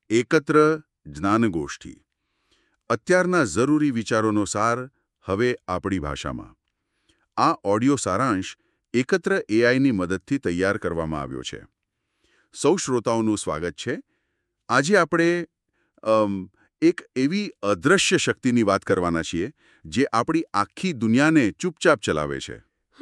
એકત્ર જ્ઞાનગોષ્ઠી. અત્યારના જરૂરી વિચારોનો સાર હવે આપણી ભાષામાં. આ ઓડિયો સારાંશ એકત્ર એઆઈની મદદથી તૈયાર કરવામાં આવ્યો છે. સૌ શ્રોતાઓનું સ્વાગત છે. આજે આપણે એક એવી અદૃશ્ય શક્તિની વાત કરવાના છીએ જે આપણી આખી દુનિયાને ચૂપચાપ ચલાવે છે.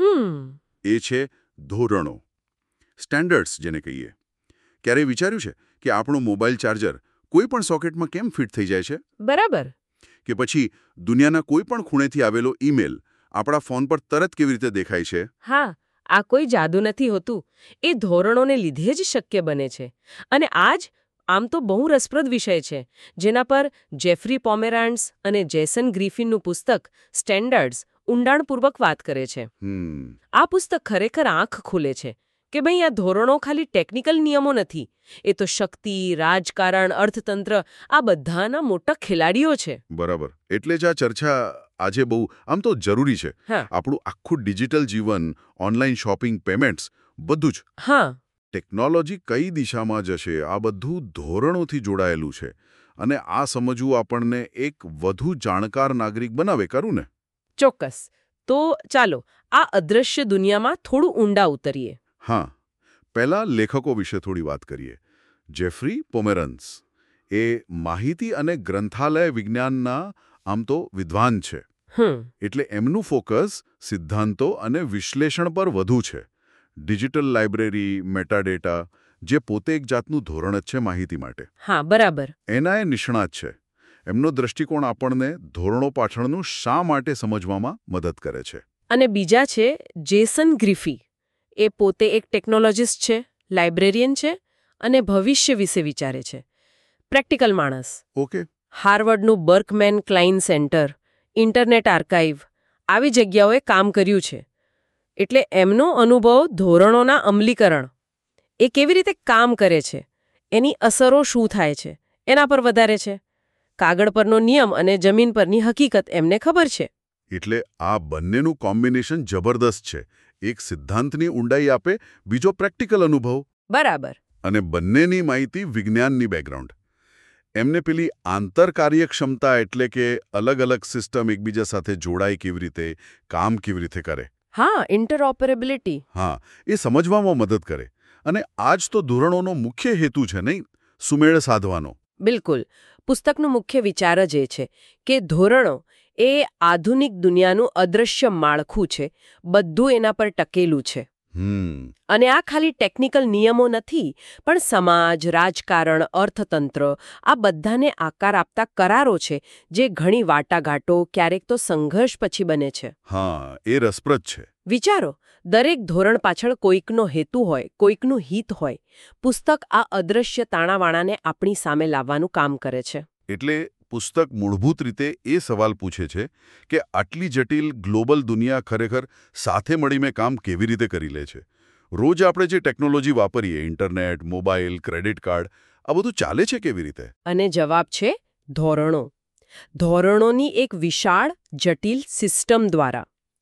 એ છે ધોરણો, સ્ટેન્ડર્ડ્સ જેને કહીએ. ક્યારેય વિચાર્યું છે કે આપણું મોબાઈલ ચાર્જર કોઈ પણ સોકેટમાં કેમ ફિટ થઈ જાય છે? બરાબર. કે પછી દુનિયાના કોઈ પણ ખૂણેથી આવેલો ઈમેલ આપણા ફોન પર તરત કેવી રીતે દેખાય છે? હા, આ કોઈ જાદુ નથી હોતું. એ ધોરણોને લીધે જ શક્ય બને છે. અને આજ આમ તો બહુ રસપ્રદ વિષય છે, જેના પર જેફરી પોમેરાન્ડ્સ અને જેસન ગ્રિફિનનું પુસ્તક સ્ટેન્ડર્ડ્સ ઊંડાણપૂર્વક વાત કરે છે. આ પુસ્તક ખરેખર આંખ ખોલે છે કે ભાઈ આ ધોરણો ખાલી ટેકનિકલ નિયમો નથી. એ તો શક્તિ, રાજકારણ, અર્થતંત્ર આ બધાના મોટા ખેલાડીઓ છે. બરાબર. એટલે જ આ ચર્ચા આજે બહુ આમ તો જરૂરી છે. આપણું આખું ડિજિટલ જીવન, ઓનલાઈન શોપિંગ, પેમેન્ટ્સ બધું જ. ટેકનોલોજી કઈ દિશામાં જશે આ બધું ધોરણોથી જોડાયેલું છે. અને આ સમજવું આપણને એક વધુ જાણકાર નાગરિક બનાવે, ખરું ને? ચોક્કસ. તો ચાલો આ અદૃશ્ય દુનિયામાં થોડું ઊંડા ઉતરીએ. હા, પહેલા લેખકો વિશે થોડી વાત કરીએ. જેફરી પોમેરાન્ડ્સ એ માહિતી અને ગ્રંથાલય વિજ્ઞાનના આમ તો વિદ્વાન છે. એટલે એમનું ફોકસ સિદ્ધાંતો અને વિશ્લેષણ પર વધુ છે. ડિજિટલ લાઇબ્રેરી, મેટાડેટા, જે પોતે એક જાતનું ધોરણ જ છે માહિતી માટે. હા, બરાબર. એના એ નિષ્ણાત છે. એમનો દ્રષ્ટિકોણ આપણને ધોરણો પાછળનું શા માટે સમજવામાં મદદ કરે છે. અને બીજા છે જેસન ગ્રિફી. એ પોતે એક ટેકનોલોજીસ્ટ છે, લાઇબ્રેરિયન છે અને ભવિષ્ય વિશે વિચારે છે. પ્રેક્ટિકલ માણસ. ઓકે. હાર્વર્ડનું Berkman Klein Center, internet archive આવી જગ્યાઓએ કામ કર્યું છે. એટલે એમનો અનુભવ ધોરણોના અમલીકરણ, એ કેવી રીતે કામ કરે છે, એની અસરો શું થાય છે, એના પર વધારે છે. કાગળ પરનો નિયમ અને જમીન પરની હકીકત એમને ખબર છે. એટલે આ બંનેનું કોમ્બિનેશન જબરદસ્ત છે. એક સિદ્ધાંતની ઊંડાઈ આપે, બીજો પ્રેક્ટિકલ અનુભવ. બરાબર. અને બંનેની માહિતી વિજ્ઞાનની બેકગ્રાઉન્ડ. એમને પેલી આંતરકાર્યક્ષમતા એટલે કે અલગ અલગ સિસ્ટમ એકબીજા સાથે જોડાય કેવી રીતે, કામ કેવી રીતે કરે. હા, ઇન્ટરઓપરેબિલિટી. હા, એ સમજવામાં મદદ કરે. અને આ જ તો ધોરણોનો મુખ્ય હેતુ છે, નહીં? સુમેળ સાધવાનો. બિલકુલ. પુસ્તકનો મુખ્ય વિચાર જ એ છે કે ધોરણો એ આધુનિક દુનિયાનું અદૃશ્ય માળખું છે. બધું એના પર ટકેલું છે. અને આ ખાલી ટેકનિકલ નિયમો નથી, પણ સમાજ, રાજકારણ, અર્થતંત્ર આ બધાને આકાર આપતા કરારો છે, જે ઘણી વાટાઘાટો, ક્યારેક તો સંઘર્ષ પછી બને છે. હા, એ રસપ્રદ છે. વિચારો, દરેક ધોરણ પાછળ કોઈકનો હેતુ હોય, કોઈકનું હિત હોય. પુસ્તક આ અદૃશ્ય તાણાવાણાને આપણી સામે લાવવાનું કામ કરે છે. એટલે પુસ્તક મૂળભૂત રીતે એ સવાલ પૂછે છે કે આટલી જટિલ ગ્લોબલ દુનિયા ખરેખર સાથે મળીને કામ કેવી રીતે કરી લે છે. રોજ આપણે જે ટેકનોલોજી વાપરીએ, ઇન્ટરનેટ, મોબાઈલ, ક્રેડિટ કાર્ડ, આ બધું ચાલે છે કેવી રીતે? અને જવાબ છે ધોરણો. ધોરણોની એક વિશાળ, જટિલ સિસ્ટમ દ્વારા.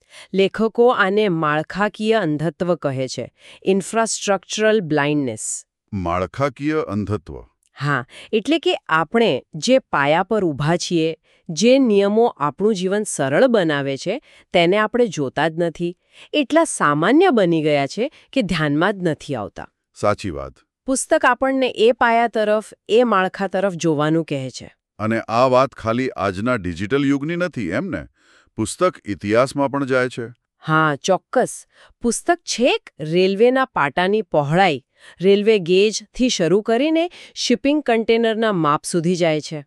લેખકો આને માળખાકીય અંધત્વ કહે છે, ઇન્ફ્રાસ્ટ્રક્ચરલ બ્લાઇન્ડનેસ. માળખાકીય અંધત્વ. હા, એટલે કે આપણે જે પાયા પર ઊભા છીએ, જે નિયમો આપણું જીવન સરળ બનાવે છે, તેને આપણે જોતા જ નથી. એટલા સામાન્ય બની ગયા છે કે ધ્યાનમાં જ નથી આવતા. સાચી વાત. પુસ્તક આપણને એ પાયા તરફ, એ માળખા તરફ જોવાનું કહે છે. અને આ વાત ખાલી આજના ડિજિટલ યુગની નથી, એમ ને? પુસ્તક ઇતિહાસમાં પણ જાય છે. હા, ચોક્કસ. પુસ્તક છેક રેલવેના પાટાની પહોળાઈ, રેલવે ગેજથી શરૂ કરીને શિપિંગ કન્ટેનરના માપ સુધી જાય છે.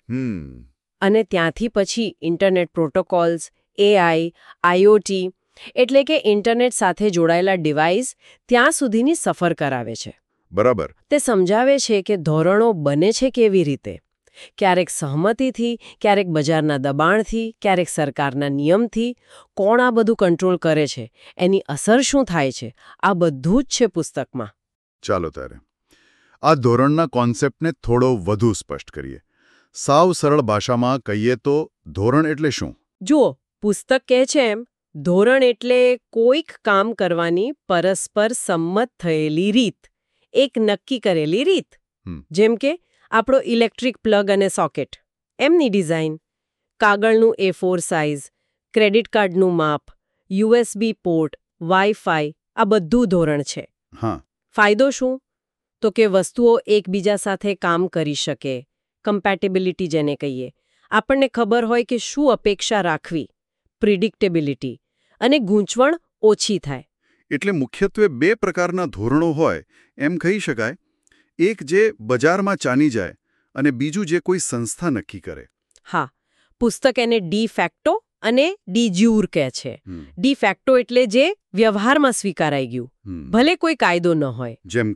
અને ત્યાંથી પછી ઇન્ટરનેટ પ્રોટોકોલ્સ, એઆઈ, આઈઓટી એટલે કે ઇન્ટરનેટ સાથે જોડાયેલા ડિવાઇસ ત્યાં સુધીની સફર કરાવે છે. બરાબર. તે સમજાવે છે કે ધોરણો બને છે કેવી રીતે. ક્યારેક સહમતિથી, ક્યારેક બજારના દબાણથી, ક્યારેક સરકારના નિયમથી. કોણ આ બધું કંટ્રોલ કરે છે, એની અસર શું થાય છે, આ બધું જ છે પુસ્તકમાં. ચાલો ત્યારે આ ધોરણના કોન્સેપ્ટને થોડો વધુ સ્પષ્ટ કરીએ. સાવ સરળ ભાષામાં કહીએ તો ધોરણ એટલે શું? જુઓ, પુસ્તક કહે છે એમ, ધોરણ એટલે કોઈક કામ કરવાની પરસ્પર સંમત થયેલી રીત, એક નક્કી કરેલી રીત. જેમ કે આપણો ઇલેક્ટ્રિક પ્લગ અને સોકેટ એમની ડિઝાઇન, કાગળનું A4 સાઇઝ, ક્રેડિટ કાર્ડનું માપ, USB પોર્ટ, વાઈફાઈ આ બધું ધોરણ છે. હા. ફાયદો શું? તો કે વસ્તુઓ એકબીજા સાથે કામ કરી શકે, કમ્પેટેબિલિટી જેને કહીએ. આપણને ખબર હોય કે શું અપેક્ષા રાખવી, પ્રિડિક્ટેબિલિટી, અને ગૂંચવણ ઓછી થાય. એટલે મુખ્યત્વે 2 પ્રકારના ધોરણો હોય એમ કહી શકાય. એક જે બજારમાં ચાલી જાય અને બીજું જે કોઈ સંસ્થા નક્કી કરે. હા, પુસ્તક એને ડી ફેક્ટો અને ડી જ્યુર કહે છે. ડી ફેક્ટો એટલે જે વ્યવહારમાં સ્વીકારાઈ ગયું, ભલે કોઈ કાયદો ન હોય.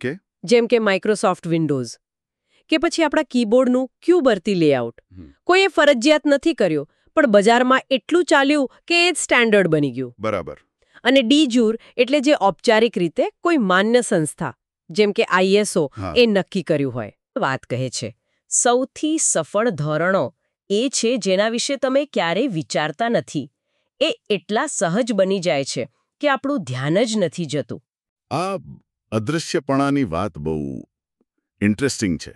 જેમ કે માઇક્રોસોફ્ટ વિન્ડોઝ કે પછી આપણા કીબોર્ડનું ક્યુબર્તી લેઆઉટ. કોઈએ ફરજિયાત નથી કર્યો, પણ બજારમાં એટલું ચાલ્યું કે એ સ્ટેન્ડર્ડ બની ગયું. બરાબર. અને ડી જ્યુર એટલે જે ઔપચારિક રીતે કોઈ માન્ય સંસ્થા જેમ કે ISO એ નક્કી કર્યું હોય. વાત કહે છે સૌથી સફળ ધોરણો એ છે જેના વિશે તમે ક્યારેય વિચારતા નથી. એ એટલા સહજ બની જાય છે કે આપણું ધ્યાન જ નથી જતું. આ અદૃશ્યપણાની વાત બહુ ઇન્ટરેસ્ટિંગ છે.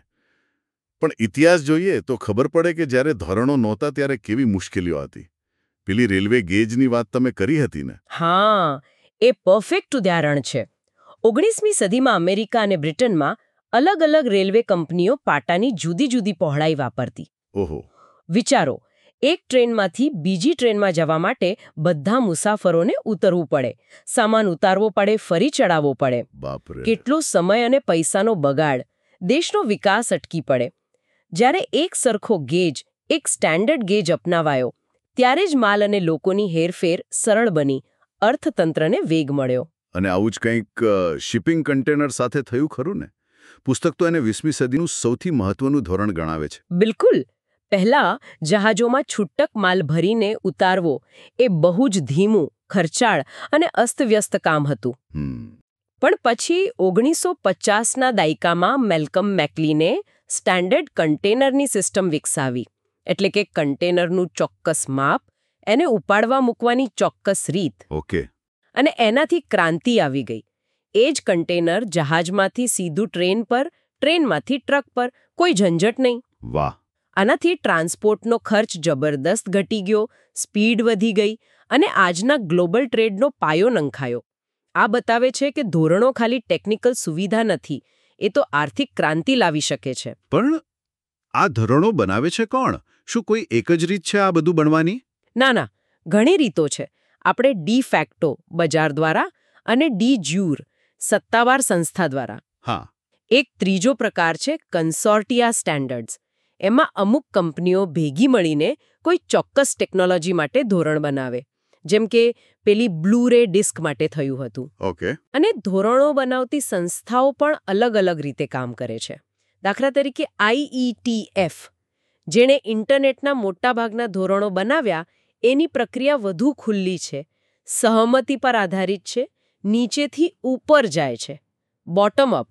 પણ ઇતિહાસ જોઈએ તો ખબર પડે કે જ્યારે ધોરણો નહોતા ત્યારે કેવી મુશ્કેલીઓ હતી. પેલી રેલવે ગેજની વાત તમે કરી હતી ને? હા, એ પરફેક્ટ ઉદાહરણ છે. 19મી સદીમાં અમેરિકા અને બ્રિટનમાં અલગ અલગ રેલવે કંપનીઓ પાટાની જુદી જુદી પહોળાઈ વાપરતી. ઓહો. વિચારો, એક ટ્રેનમાંથી બીજી ટ્રેનમાં જવા માટે બધા મુસાફરોને ઉતરવું પડે, સામાન ઉતારવો પડે, ફરી ચડાવવો પડે. બાપરે. કેટલો સમય અને પૈસાનો બગાડ, દેશનો વિકાસ અટકી પડે. જ્યારે એક સરખો ગેજ, એક સ્ટેન્ડર્ડ ગેજ અપનાવાયો, ત્યારે જ માલ અને લોકોની હેરફેર સરળ બની, અર્થતંત્રને વેગ મળ્યો. અને આવું જ કંઈક શિપિંગ કન્ટેનર સાથે થયું ખરું ને? પુસ્તક તો એને 20મી સદીનું સૌથી મહત્વનું ધોરણ ગણાવે છે. બિલકુલ. પહેલા જહાજોમાં છૂટક માલ ભરીને ઉતારવો એ બહુ જ ધીમું, ખર્ચાળ અને અસ્તવ્યસ્ત કામ હતું. પણ પછી 1950ના દાયકામાં મેલ્કમ મેક્લીને સ્ટેન્ડર્ડ કન્ટેનરની સિસ્ટમ વિકસાવી. એટલે કે કન્ટેનરનું ચોક્કસ માપ, એને ઉપાડવા મૂકવાની ચોક્કસ રીત. ઓકે. અને એનાથી ક્રાંતિ આવી ગઈ. એ જ કન્ટેનર જહાજમાંથી સીધું ટ્રેન પર, ટ્રેનમાંથી ટ્રક પર, કોઈ ઝંઝટ નહીં. વાહ. આનાથી ટ્રાન્સપોર્ટનો ખર્ચ જબરદસ્ત ઘટી ગયો, સ્પીડ વધી ગઈ અને આજના ગ્લોબલ ટ્રેડનો પાયો નંખાયો. આ બતાવે છે કે ધોરણો ખાલી ટેકનિકલ સુવિધા નથી, એ તો આર્થિક ક્રાંતિ લાવી શકે છે. પણ આ ધોરણો બનાવે છે કોણ? શું કોઈ એક જ રીત છે આ બધું બનવાની? ના, ઘણી રીતો છે. આપણે ડી ફેક્ટો બજાર દ્વારા અને ડી જ્યુર સત્તાવાર સંસ્થા દ્વારા. હા. એક ત્રીજો પ્રકાર છે કન્સોર્ટિયા સ્ટેન્ડર્ડ્સ. એમાં અમુક કંપનીઓ ભેગી મળીને કોઈ ચોક્કસ ટેકનોલોજી માટે ધોરણ બનાવે. જેમ કે પેલી બ્લુ રે ડિસ્ક માટે થયું હતું. ઓકે. અને ધોરણો બનાવતી સંસ્થાઓ પણ અલગ અલગ રીતે કામ કરે છે. દાખલા તરીકે IETF, જેણે ઇન્ટરનેટના મોટાભાગના ધોરણો બનાવ્યા, એની પ્રક્રિયા વધુ ખુલ્લી છે, સહમતિ પર આધારિત છે, નીચેથી ઉપર જાય છે, બોટમ અપ.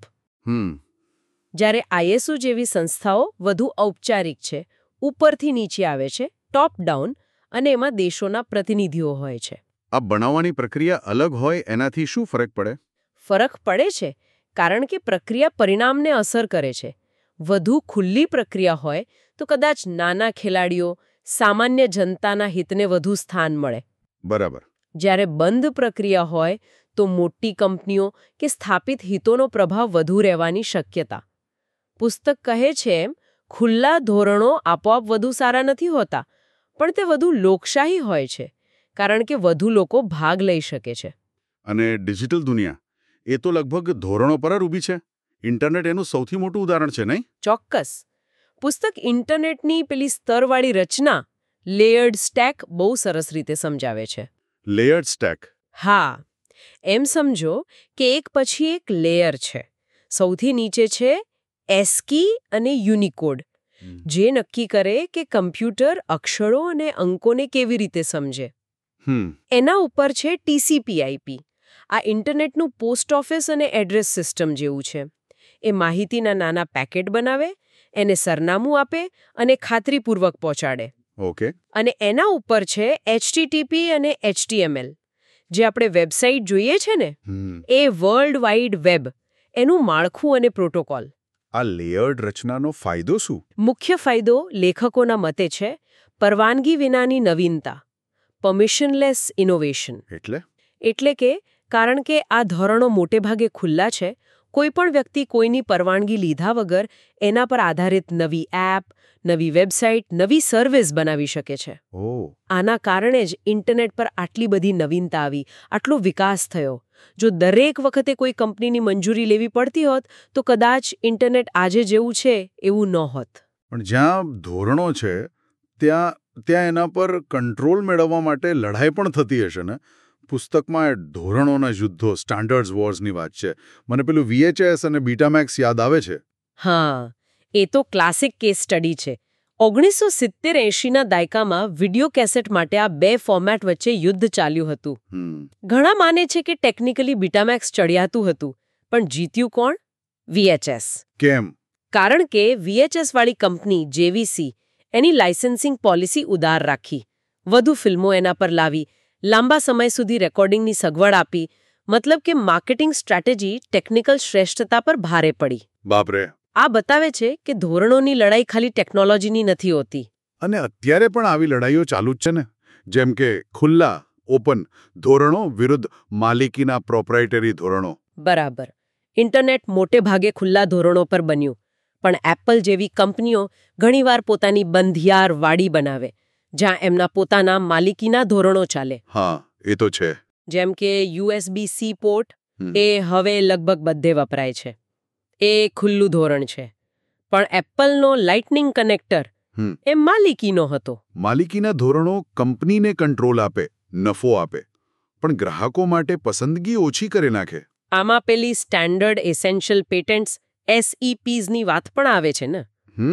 જ્યારે ISO જેવી સંસ્થાઓ વધુ ઔપચારિક છે, ઉપરથી નીચે આવે છે, ટોપ ડાઉન, અને એમાં દેશોના પ્રતિનિધિઓ હોય છે. આ બનાવવાની પ્રક્રિયા અલગ હોય એનાથી શું ફરક પડે? ફરક પડે છે કારણ કે પ્રક્રિયા પરિણામને અસર કરે છે. વધુ ખુલ્લી પ્રક્રિયા હોય તો કદાચ નાના ખેલાડીઓ, સામાન્ય જનતાના હિતને વધુ સ્થાન મળે. બરાબર. જ્યારે બંધ પ્રક્રિયા હોય તો મોટી કંપનીઓ કે સ્થાપિત હિતોનો પ્રભાવ વધુ રહેવાની શક્યતા. પુસ્તક કહે છે એમ, ખુલ્લા ધોરણો આપોઆપ વધુ સારા નથી હોતા, પણ તે વધુ લોકશાહી હોય છે, કારણ કે વધુ લોકો ભાગ લઈ શકે છે. અને ડિજિટલ દુનિયા, એ તો લગભગ ધોરણો પર જ ઊભી છે. ઇન્ટરનેટ એનું સૌથી મોટું ઉદાહરણ છે, નહીં? ચોક્કસ. પુસ્તક ઇન્ટરનેટની પેલી સ્તરવાળી રચના, લેયર્ડ સ્ટેક, બહુ સરસ રીતે સમજાવે છે. Layered stack? હા. એમ સમજો કે એક પછી એક લેયર છે. સૌથી નીચે છે એસ્કી અને યુનિકોડ, જે નક્કી કરે કે કમ્પ્યુટર અક્ષરો અને અંકોને કેવી રીતે સમજે. એના ઉપર છે TCP/IP. આ ઇન્ટરનેટનું પોસ્ટ ઓફિસ અને એડ્રેસ સિસ્ટમ જેવું છે. એ માહિતીના નાના પેકેટ બનાવે, એને સરનામું આપે અને ખાતરીપૂર્વક પહોંચાડે. ઓકે. અને એના ઉપર છે HTTP અને HTML, જે આપણે વેબસાઇટ જોઈએ છે ને, એ વર્લ્ડ વાઇડ વેબ, એનું માળખું અને પ્રોટોકોલ. આ લેયર્ડ રચનાનો ફાયદો શું? મુખ્ય ફાયદો લેખકોના મતે છે પરવાનગી વિનાની નવીનતા, પરમિશનલેસ ઇનોવેશન. એટલે કે કારણ કે આ ધોરણો મોટેભાગે ખુલ્લા છે, કોઈ પણ વ્યક્તિ કોઈની પરવાનગી લીધા વગર એના પર આધારિત નવી એપ, નવી વેબસાઇટ, નવી સર્વિસ બનાવી શકે છે. આના કારણે જ ઇન્ટરનેટ પર આટલી બધી નવીનતા આવી, આટલો વિકાસ થયો. જો દરેક વખતે કોઈ કંપનીની મંજૂરી લેવી પડતી હોત તો કદાચ ઇન્ટરનેટ આજે જેવું છે એવું ન હોત. પણ જ્યાં ધોરણો છે ત્યાં એના પર કંટ્રોલ મેળવવા માટે લડાઈ પણ થતી હશે ને? પુસ્તકમાં ધોરણોના યુદ્ધો, સ્ટાન્ડર્ડ્સ વોર્સની વાત છે. મને પેલું VHS અને બીટામેક્સ યાદ આવે છે. હા, એ તો ક્લાસિક કેસ સ્ટડી છે. 1970-80ના દાયકામાં વિડિયો કેસેટ માટે આ બે ફોર્મેટ વચ્ચે યુદ્ધ ચાલ્યું હતું. ઘણા માને છે કે ટેકનિકલી બીટામેક્સ ચડિયાતું હતું, પણ જીત્યું કોણ? VHS. કેમ? કારણ કે VHS વાળી કંપની JVC એની લાઇસન્સિંગ પોલિસી ઉદાર રાખી, વધુ ફિલ્મો એના પર લાવી, લાંબા સમય સુધી રેકોર્ડિંગની સગવડ આપી. મતલબ કે માર્કેટિંગ સ્ટ્રેટેજી ટેકનિકલ શ્રેષ્ઠતા પર ભારે પડી. બાપરે. આ બતાવે છે કે ધોરણોની લડાઈ ખાલી ટેકનોલોજીની નથી હોતી. અને અત્યારે પણ આવી લડાઈઓ ચાલુ જ છે ને, જેમ કે ખુલ્લા ઓપન ધોરણો વિરુદ્ધ માલિકીના પ્રોપ્રાઇટરી ધોરણો. બરાબર. ઇન્ટરનેટ મોટે ભાગે ખુલ્લા ધોરણો પર બન્યું, પણ એપલ જેવી કંપનીઓ ઘણીવાર પોતાની બંધિયાર વાડી બનાવે, જ્યાં એમના પોતાના માલિકીના ધોરણો ચાલે. હા, એ તો છે. જેમ કે USB-C પોર્ટ એ હવે લગભગ બધે વપરાય છે. એ ખુલ્લું ધોરણ છે. પણ એપલનો લાઇટનિંગ કનેક્ટર એ માલિકીનો હતો. માલિકીના ધોરણો કંપનીને કંટ્રોલ આપે, નફો આપે, પણ ગ્રાહકો માટે પસંદગી ઓછી કરી નાખે. આમાં પેલી સ્ટેન્ડર્ડ એસેન્શિયલ પેટન્ટ્સ SEPsની વાત પણ આવે છે ને.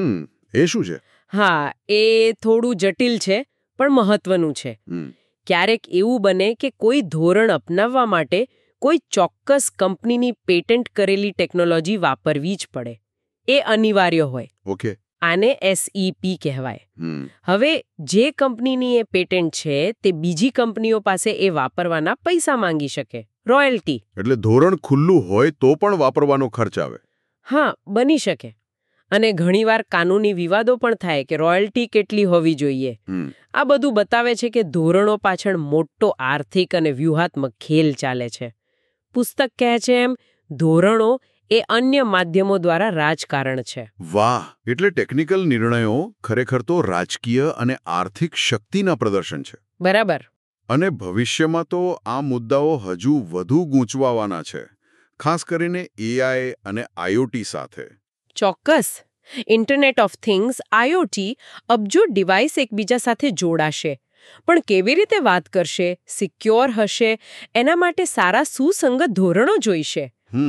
એ શું છે? હા, એ થોડું જટિલ છે પણ મહત્વનું છે. ક્યારેક એવું બને કે કોઈ ધોરણ અપનાવવા માટે કોઈ ચોક્કસ કંપનીની પેટન્ટ કરેલી ટેકનોલોજી વાપરવી જ પડે. એ અનિવાર્ય હોય. ઓકે. આને SEP કહેવાય. હવે જે કંપનીની એ પેટન્ટ છે તે બીજી કંપનીઓ પાસે એ વાપરવાના પૈસા માંગી શકે, રોયલ્ટી. એટલે ધોરણ ખુલ્લું હોય તો પણ વાપરવાનો ખર્ચ આવે. હા, બની શકે. અને ઘણીવાર કાનૂની વિવાદો પણ થાય કે રોયલ્ટી કેટલી હોવી જોઈએ. આ બધું બતાવે છે કે ધોરણો પાછળ મોટો આર્થિક અને વ્યૂહાત્મક ખેલ ચાલે છે. પુસ્તક કહે છે એમ ધોરણો એ અન્ય માધ્યમો દ્વારા રાજકારણ છે. વાહ! એટલે ટેકનિકલ નિર્ણયો ખરેખર તો રાજકીય અને આર્થિક શક્તિના પ્રદર્શન છે. બરાબર. અને ભવિષ્યમાં તો આ મુદ્દાઓ હજુ વધુ ગૂંચવાવાના છે, ખાસ કરીને AI અને IoT સાથે. ચોક્કસ. ઇન્ટરનેટ ઓફ થિંગ્સ, IoT, અબજો ડિવાઇસ એકબીજા સાથે જોડાશે. પણ કેવી રીતે વાત કરશે, સિક્યોર હશે, એના માટે સારા સુસંગત ધોરણો જોઈશે.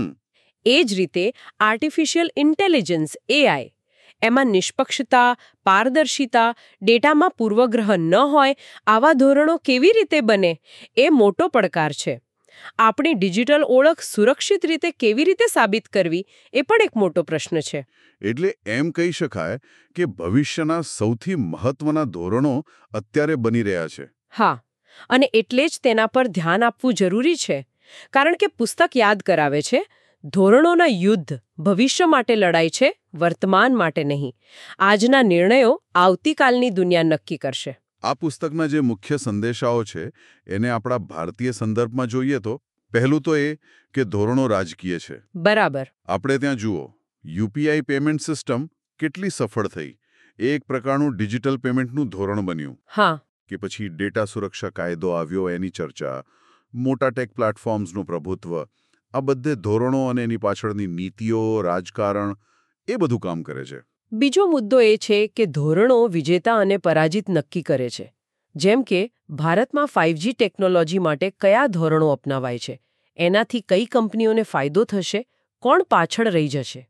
એ જ રીતે આર્ટિફિશિયલ ઇન્ટેલિજન્સ AI, એમાં નિષ્પક્ષતા, પારદર્શિતા, ડેટામાં પૂર્વગ્રહ ન હોય આવા ધોરણો કેવી રીતે બને, એ મોટો પડકાર છે. આપણી ડિજિટલ ઓળખ સુરક્ષિત રીતે કેવી રીતે સાબિત કરવી એ પણ એક મોટો પ્રશ્ન છે. એટલે એમ કહી શકાય કે ભવિષ્યના સૌથી મહત્વના ધોરણો અત્યારે બની રહ્યા છે. હા, અને એટલે જ તેના પર ધ્યાન આપવું જરૂરી છે. કારણ કે પુસ્તક યાદ કરાવે છે ધોરણોના યુદ્ધ ભવિષ્ય માટે લડાઈ છે, વર્તમાન માટે નહીં. આજના નિર્ણયો આવતીકાલની દુનિયા નક્કી કરશે. આ પુસ્તકના જે મુખ્ય સંદેશાઓ છે એને આપણા ભારતીય સંદર્ભમાં જોઈએ તો પહેલું તો એ કે ધોરણો રાજકીય છે. બરાબર. આપણે ત્યાં જુઓ, UPI પેમેન્ટ સિસ્ટમ કેટલી સફળ થઈ. એ એક પ્રકારનું ડિજિટલ પેમેન્ટનું ધોરણ બન્યું. હા. કે પછી ડેટા સુરક્ષા કાયદો આવ્યો, એની ચર્ચા, મોટા ટેક પ્લેટફોર્મ્સનું પ્રભુત્વ, આ બધે ધોરણો અને એની પાછળની નીતિઓ, રાજકારણ, એ બધું કામ કરે છે. બીજો મુદ્દો એ છે કે ધોરણો વિજેતા અને પરાજિત નક્કી કરે છે. જેમ કે ભારતમાં 5G ટેકનોલોજી માટે કયા ધોરણો અપનાવાય છે, એનાથી કઈ કંપનીઓને ફાયદો થશે, કોણ પાછળ રહી જશે.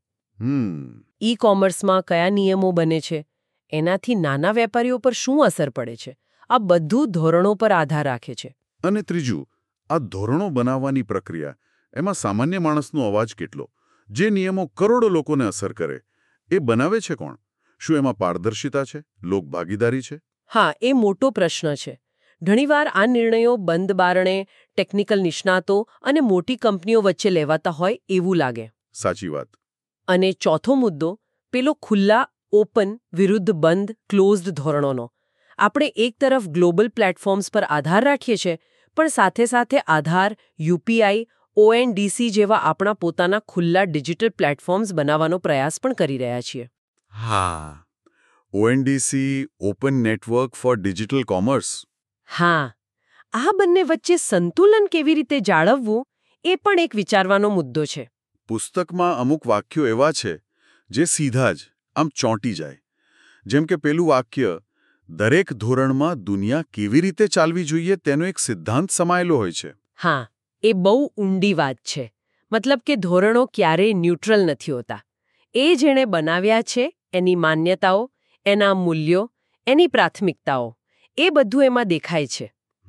ઈ-કોમર્સમાં કયા નિયમો બને છે, એનાથી નાના વેપારીઓ પર શું અસર પડે છે, આ બધું ધોરણો પર આધાર રાખે છે. અને ત્રીજું, આ ધોરણો બનાવવાની પ્રક્રિયા, એમાં સામાન્ય માણસનો અવાજ કેટલો? જે નિયમો કરોડો લોકોને અસર કરે, એ બનાવે છે કોણ? શું એમાં પારદર્શિતા છે, લોકભાગીદારી છે? હા, એ મોટો પ્રશ્ન છે. ઘણીવાર આ નિર્ણયો બંધ બારણે ટેકનિકલ નિષ્ણાતો અને મોટી કંપનીઓ વચ્ચે લેવાતા હોય એવું લાગે. સાચી વાત. અને ચોથો મુદ્દો પેલો ખુલ્લા ઓપન વિરુદ્ધ બંધ ક્લોઝડ ધોરણોનો. આપણે એક તરફ ગ્લોબલ પ્લેટફોર્મ્સ પર આધાર રાખીએ છીએ, પણ સાથે સાથે આધાર, યુપીઆઈ, ઓએનડીસી જેવા આપણા પોતાના ખુલ્લા ડિજિટલ પ્લેટફોર્મ્સ બનાવવાનો પ્રયાસ પણ કરી રહ્યા છીએ. હા, ONDC open network for digital commerce. હા, આ બંને વચ્ચે સંતુલન કેવી રીતે જાળવવું એ પણ એક વિચારવાનો મુદ્દો છે. પુસ્તકમાં અમુક વાક્યો એવા છે જે સીધા જ આમ ચોંટી જાય. જેમ કે પેલું વાક્ય, દરેક ધોરણમાં દુનિયા કેવી રીતે ચાલવી જોઈએ તેનો એક સિદ્ધાંત સમાયેલો હોય છે. હા, એ બહુ ઊંડી વાત છે. મતલબ કે ધોરણો ક્યારેય ન્યુટ્રલ નથી હોતા. એ જેણે બનાવ્યા છે એની માન્યતાઓ, એના મૂલ્યો, એની પ્રાથમિકતાઓ, એ બધું એમાં દેખાય છે.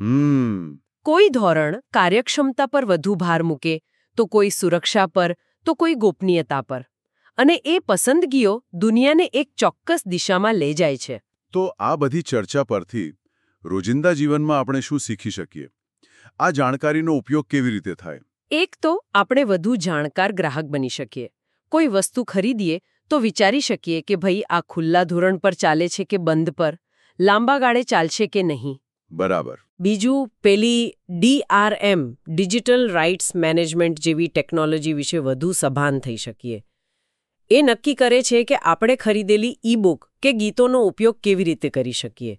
કોઈ ધોરણ કાર્યક્ષમતા પર વધુ ભાર મૂકે, તો કોઈ સુરક્ષા પર, તો કોઈ ગોપનીયતા પર. અને એ પસંદગીઓ દુનિયાને એક ચોક્કસ દિશામાં લઈ જાય છે. તો આ બધી ચર્ચા પરથી રોજિંદા જીવનમાં આપણે શું શીખી શકીએ? આ જાણકારીનો ઉપયોગ કેવી રીતે થાય? એક તો આપણે વધુ જાણકાર ગ્રાહક બની શકીએ. કોઈ વસ્તુ ખરીદીએ તો વિચારી શકીએ કે ભાઈ આ ખુલ્લા ધોરણ પર ચાલે છે કે બંધ પર, લાંબા ગાળે ચાલશે કે નહીં. બરાબર. બીજું, પેલી DRM ડિજિટલ રાઇટ્સ મેનેજમેન્ટ જેવી ટેકનોલોજી વિશે વધુ સભાન થઈ શકીએ. એ નક્કી કરે છે કે આપણે ખરીદેલી ઈ બુક કે ગીતોનો ઉપયોગ કેવી રીતે કરી શકીએ.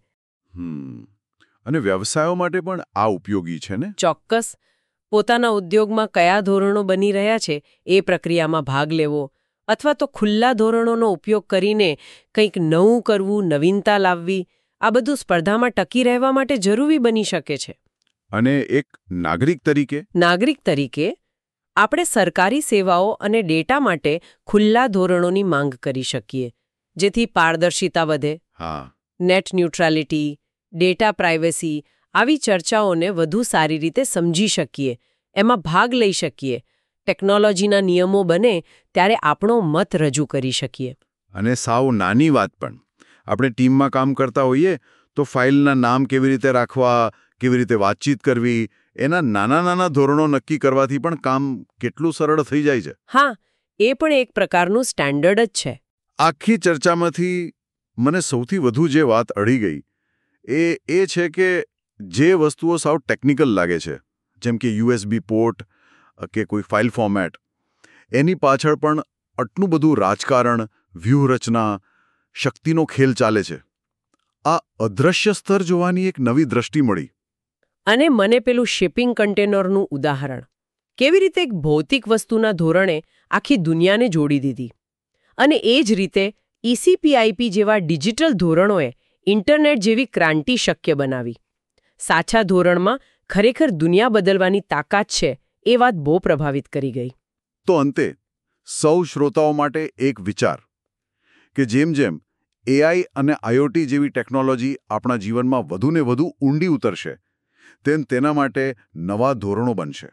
અને વ્યવસાયો માટે પણ આ ઉપયોગી છે ને? ચોક્કસ. પોતાના ઉદ્યોગમાં કયા ધોરણો બની રહ્યા છે એ પ્રક્રિયામાં ભાગ લેવો, અથવા તો ખુલ્લા ધોરણોનો ઉપયોગ કરીને કંઈક નવું કરવું, નવીનતા લાવવી, આ બધું સ્પર્ધામાં ટકી રહેવા માટે જરૂરી બની શકે છે. અને એક નાગરિક તરીકે આપણે સરકારી સેવાઓ અને ડેટા માટે ખુલ્લા ધોરણોની માંગ કરી શકીએ, જેથી પારદર્શિતા વધે. હા. નેટ ન્યુટ્રાલિટી, ડેટા પ્રાઇવસી, આવી ચર્ચાઓને વધુ સારી રીતે સમજી શકીએ, એમાં ભાગ લઈ શકીએ, ટેકનોલોજીના નિયમો બને ત્યારે આપણો મત રજૂ કરી શકીએ. અને સાવ નાની વાત પણ, આપણે ટીમમાં કામ કરતા હોઈએ તો ફાઇલના નામ કેવી રીતે રાખવા, કેવી રીતે વાતચીત કરવી, એના નાના ધોરણો નક્કી કરવાથી પણ કામ કેટલું સરળ થઈ જાય છે. હા, એ પણ એક પ્રકારનું સ્ટેન્ડર્ડ જ છે. આખી ચર્ચામાંથી મને સૌથી વધુ જે વાત અડી ગઈ એ છે કે જે વસ્તુઓ સાવ ટેકનિકલ લાગે છે, જેમ કે USB પોર્ટ કે કોઈ ફાઇલ ફોર્મેટ, એની પાછળ પણ આટલું બધું રાજકારણ, વ્યૂહરચના, શક્તિનો ખેલ ચાલે છે. આ અદ્રશ્ય સ્તર જોવાની એક નવી દ્રષ્ટિ મળી. અને મને પેલું શિપિંગ કન્ટેનરનું ઉદાહરણ, કેવી રીતે એક ભૌતિક વસ્તુના ધોરણે આખી દુનિયાને જોડી દીધી. અને એ જ રીતે ECPIP જેવા ડિજિટલ ધોરણોએ ઇન્ટરનેટ જેવી ક્રાંતિ શક્ય બનાવી. સાચા ધોરણમાં ખરેખર દુનિયા બદલવાની તાકાત છે એ વાત બહુ પ્રભાવિત કરી ગઈ. તો અંતે સૌ શ્રોતાઓ માટે એક વિચાર કે જેમ જેમ AI અને IoT જેવી ટેકનોલોજી આપણા જીવનમાં વધુને વધુ ઊંડી ઉતરશે, તેના માટે નવા ધોરણો બનશે.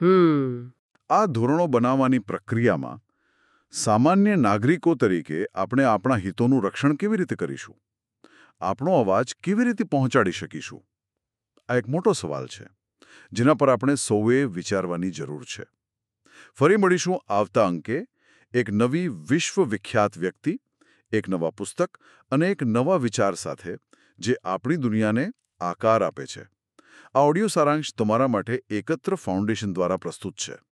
આ ધોરણો બનાવવાની પ્રક્રિયામાં સામાન્ય નાગરિકો તરીકે આપણે આપણા હિતોનું રક્ષણ કેવી રીતે કરીશું? આપણો અવાજ કેવી રીતે પહોંચાડી શકીશું? આ એક મોટો સવાલ છે, જેના પર આપણે સૌએ વિચારવાની જરૂર છે. ફરી મળીશું આવતા અંકે એક નવી વિશ્વવિખ્યાત વ્યક્તિ, એક નવા પુસ્તક અને એક નવા વિચાર સાથે, જે આપણી દુનિયાને આકાર આપે છે. આ ઓડિયો સારાંશ તમારા માટે એકત્ર ફાઉન્ડેશન દ્વારા પ્રસ્તુત છે.